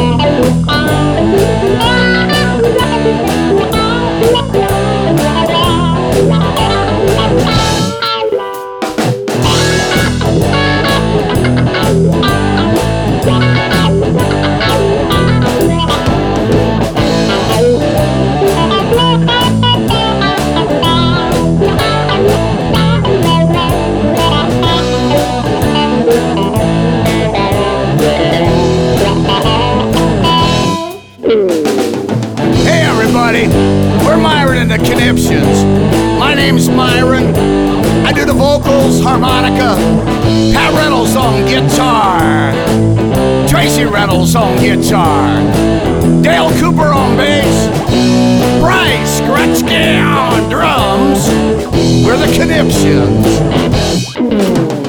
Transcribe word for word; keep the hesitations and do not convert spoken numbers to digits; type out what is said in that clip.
Hey everybody, we're Myron and the Conniptions. My name's Myron. I do the vocals, harmonica, Pat Reynolds on guitar, Tracy Reynolds on guitar, Dale Cooper on bass, Bryce Gretzky on drums. We're the Conniptions.